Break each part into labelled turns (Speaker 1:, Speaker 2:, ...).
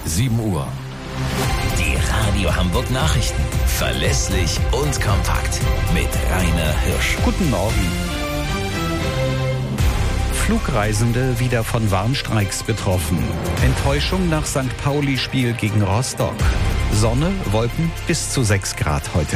Speaker 1: 7 Uhr. Die Radio Hamburg Nachrichten. Verlässlich und kompakt. Mit Rainer Hirsch.
Speaker 2: Guten Morgen. Flugreisende wieder von Warnstreiks betroffen. Enttäuschung nach St. Pauli-Spiel gegen Rostock. Sonne, Wolken bis zu 6 Grad heute.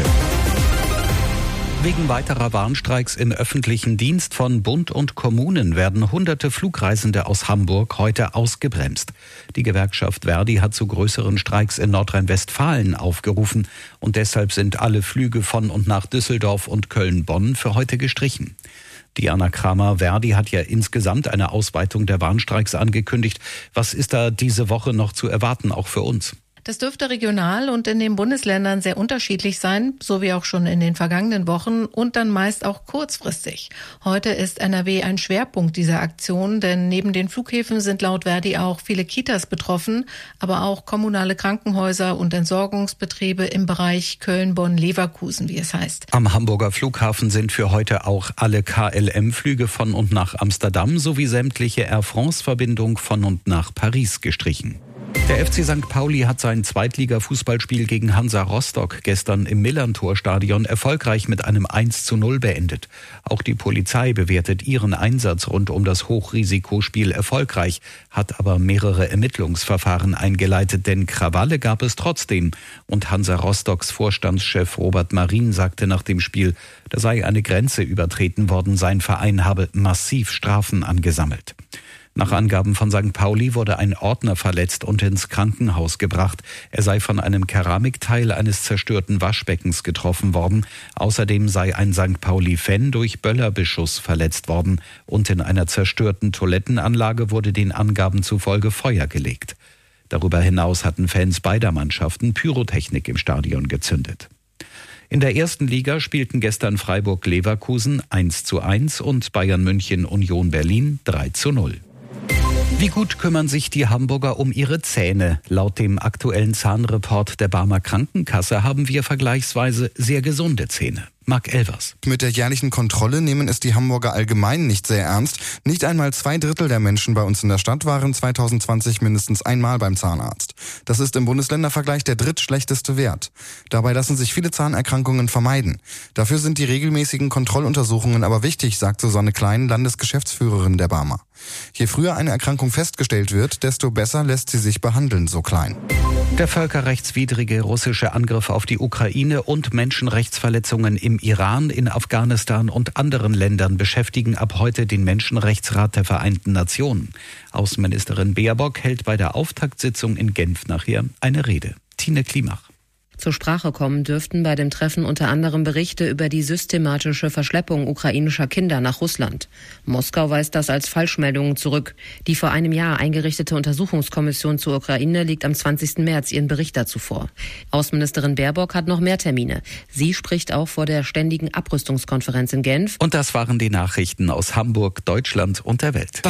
Speaker 2: Wegen weiterer Warnstreiks im öffentlichen Dienst von Bund und Kommunen werden hunderte Flugreisende aus Hamburg heute ausgebremst. Die Gewerkschaft Verdi hat zu größeren Streiks in Nordrhein-Westfalen aufgerufen und deshalb sind alle Flüge von und nach Düsseldorf und Köln-Bonn für heute gestrichen. Diana Kramer, Verdi hat ja insgesamt eine Ausweitung der Warnstreiks angekündigt. Was ist da diese Woche noch zu erwarten, auch für uns?
Speaker 3: Das dürfte regional und in den Bundesländern sehr unterschiedlich sein, so wie auch schon in den vergangenen Wochen und dann meist auch kurzfristig. Heute ist NRW ein Schwerpunkt dieser Aktion, denn neben den Flughäfen sind laut Verdi auch viele Kitas betroffen, aber auch kommunale Krankenhäuser und Entsorgungsbetriebe im Bereich Köln, Bonn, Leverkusen, wie es heißt.
Speaker 2: Am Hamburger Flughafen sind für heute auch alle KLM-Flüge von und nach Amsterdam sowie sämtliche Air France-Verbindung von und nach Paris gestrichen. Der FC St. Pauli hat sein Zweitliga-Fußballspiel gegen Hansa Rostock gestern im Millerntor-Stadion erfolgreich mit einem 1:0 beendet. Auch die Polizei bewertet ihren Einsatz rund um das Hochrisikospiel erfolgreich, hat aber mehrere Ermittlungsverfahren eingeleitet, denn Krawalle gab es trotzdem. Und Hansa Rostocks Vorstandschef Robert Marin sagte nach dem Spiel, da sei eine Grenze übertreten worden, sein Verein habe massiv Strafen angesammelt. Nach Angaben von St. Pauli wurde ein Ordner verletzt und ins Krankenhaus gebracht. Er sei von einem Keramikteil eines zerstörten Waschbeckens getroffen worden. Außerdem sei ein St. Pauli-Fan durch Böllerbeschuss verletzt worden. Und in einer zerstörten Toilettenanlage wurde den Angaben zufolge Feuer gelegt. Darüber hinaus hatten Fans beider Mannschaften Pyrotechnik im Stadion gezündet. In der ersten Liga spielten gestern Freiburg-Leverkusen 1:1 und Bayern München Union Berlin 3:0. Wie gut kümmern sich die Hamburger um ihre Zähne? Laut dem aktuellen Zahnreport der Barmer Krankenkasse haben wir vergleichsweise sehr gesunde Zähne. Marc Elvers.
Speaker 4: Mit der jährlichen Kontrolle nehmen es die Hamburger allgemein nicht sehr ernst. Nicht einmal 2/3 der Menschen bei uns in der Stadt waren 2020 mindestens einmal beim Zahnarzt. Das ist im Bundesländervergleich der drittschlechteste Wert. Dabei lassen sich viele Zahnerkrankungen vermeiden. Dafür sind die regelmäßigen Kontrolluntersuchungen aber wichtig, sagt Susanne Klein, Landesgeschäftsführerin der Barmer. Je früher eine Erkrankung festgestellt wird, desto besser lässt sie sich behandeln, so Klein.
Speaker 2: Der völkerrechtswidrige russische Angriff auf die Ukraine und Menschenrechtsverletzungen im Iran, in Afghanistan und anderen Ländern beschäftigen ab heute den Menschenrechtsrat der Vereinten Nationen. Außenministerin Baerbock hält bei der Auftaktsitzung in Genf nachher eine Rede. Tine Klimach.
Speaker 5: Zur Sprache kommen dürften bei dem Treffen unter anderem Berichte über die systematische Verschleppung ukrainischer Kinder nach Russland. Moskau weist das als Falschmeldungen zurück. Die vor einem Jahr eingerichtete Untersuchungskommission zur Ukraine legt am 20. März ihren Bericht dazu vor. Außenministerin Baerbock hat noch mehr Termine. Sie spricht auch vor der ständigen Abrüstungskonferenz in Genf.
Speaker 2: Und das waren die Nachrichten aus Hamburg, Deutschland und der Welt.